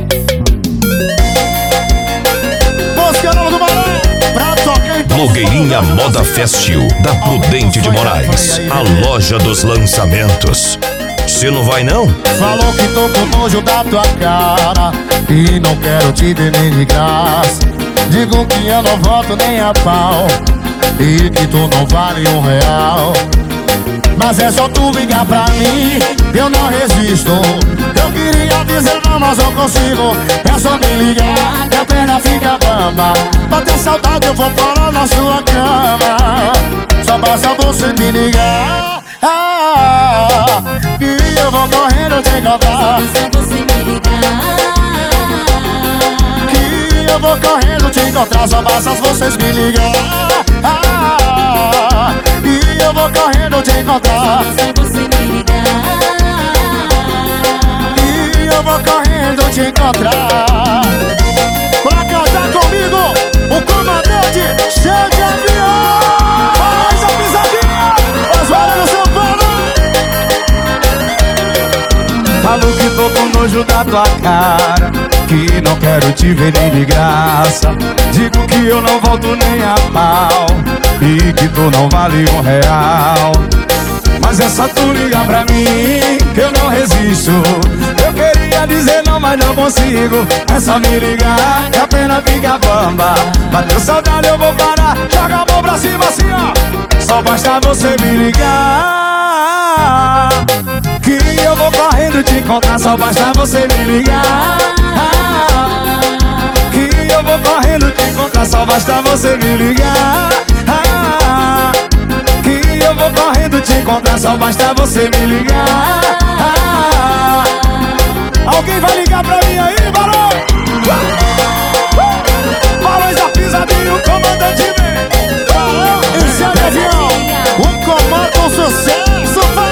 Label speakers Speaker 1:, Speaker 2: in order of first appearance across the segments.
Speaker 1: Música nova do Barão, pra tocar em
Speaker 2: Blogueirinha Moda Festil, da Prudente de Moraes, a loja dos lançamentos. Você não vai não?
Speaker 1: Falou que tô com nojo da tua cara e não quero te ver nem de graça. Digo que eu não volto nem a pau e que tu não vale R$1. Mas é só tu ligar pra mim, eu não resisto. Eu queria dizer não, mas não consigo. É só me ligar, que a perna fica bamba. Bater saudade eu vou parar na sua cama. Só basta você me ligar, e eu vou correndo te encontrar. Que eu vou correndo te encontrar. Só basta vocês me ligar, e eu vou correndo te encontrar. E eu vou correndo te encontrar. Pra cantar comigo, o comandante cheio de avião. Faz a pisadinha, Osvaldo do São Paulo. Falo que tô com nojo da tua cara, que não quero te ver nem de graça. Digo que eu não volto nem a pau e que tu não vale R$1. Mas é só tu ligar pra mim, que eu não resisto. Eu queria dizer não, mas não consigo. É só me ligar, que a pena fica bamba. Bateu saudade eu vou parar, joga a mão pra cima assim ó. Só basta você me ligar, que eu vou correndo te encontrar. Só basta você me ligar, que eu vou correndo te encontrar. Só basta você me ligar, que eu vou correndo te encontrar. Só basta você me ligar. Alguém vai ligar pra mim aí, Barão? Barões da pisadinha, o comandante vem. Barão, esse é o avião, o comando do sucesso, vai.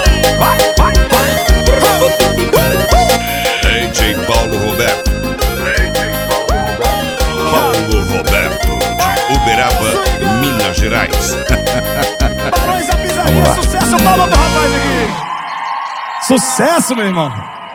Speaker 2: DJ Paulo Roberto. Paulo Roberto, de Uberaba, Minas Gerais.
Speaker 1: Barões da pisadinha, sucesso, palma pro rapaz aqui. Sucesso, meu irmão.